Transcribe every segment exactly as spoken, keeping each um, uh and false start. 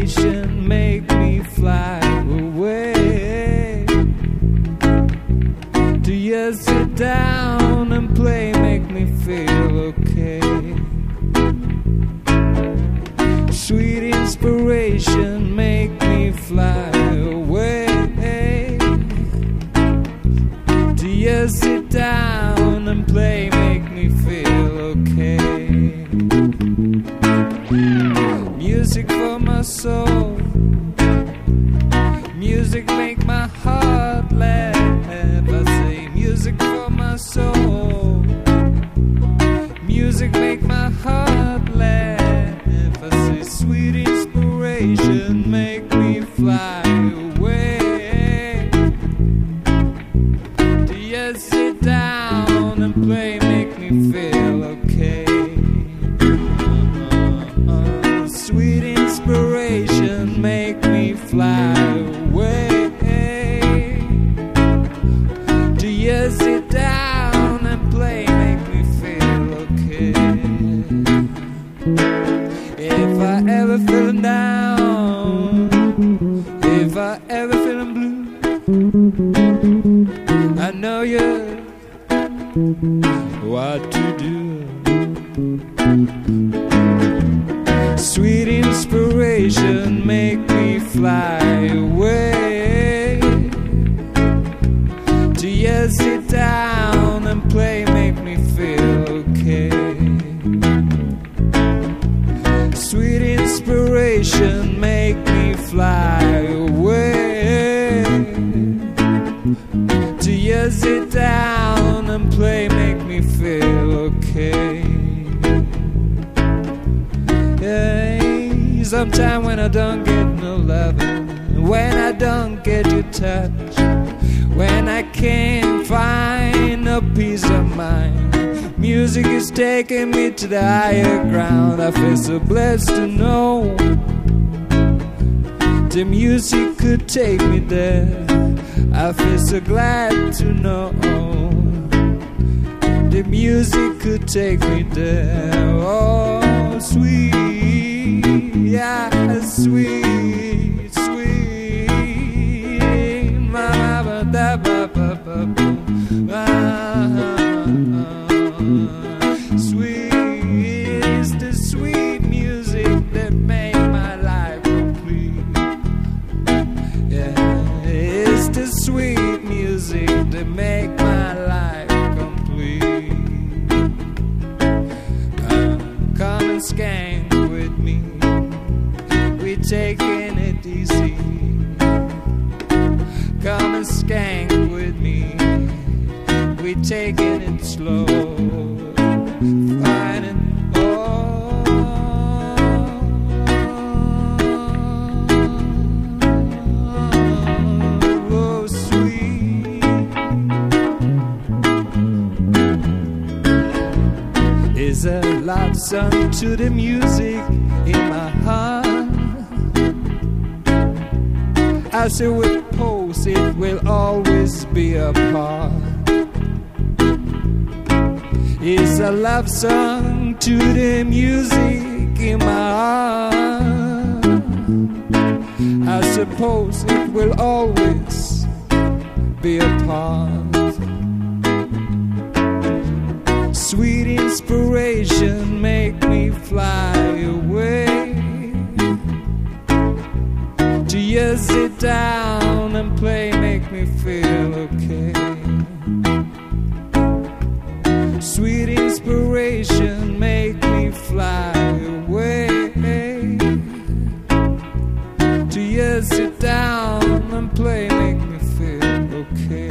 inspiration make me fly away. Do you sit down and play make me feel okay? Sweet inspiration make me fly away. Do you sit down and play make me feel okay? Music for my soul, music make my heart laugh. I say music for my soul, music make my heart laugh. I say sweet inspiration make me fly away. Do you sit down and play make me feel okay? Uh-uh. Sweet inspiration make me fly away. Do you sit down and play make me feel okay? If I ever feeling down, if I ever feeling blue, I know you what to do. Sweet inspiration make me fly away. Do you sit down and play make me feel okay? Sweet inspiration make me fly away. Do you sit down and play make me feel okay? Yeah, sometime when I don't get no loving, when I don't get your touch, when I can't find a peace of mind, music is taking me to the higher ground. I feel so blessed to know the music could take me there. I feel so glad to know the music could take me there. Oh, sweet, yeah, sweet, sweet, ma ba da ba ba ba ba. Sweet is the sweet music that make my life complete. Yeah, it's the sweet music that make my life complete. Uh, come and skank with me, we taking it easy. Come and skank with me, we taking it slow. Finding oh, oh, sweet. Is a love song to the music in my heart. As it will pose, it will always be a part. It's a love song to the music in my heart. I suppose it will always be a part. Sweet inspiration make me fly away. Do you sit down and play make me feel okay? Sweet inspiration make me fly away. Do you sit down and play make me feel okay?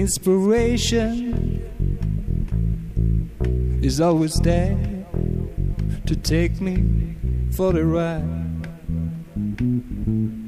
Inspiration is always there to take me for the ride.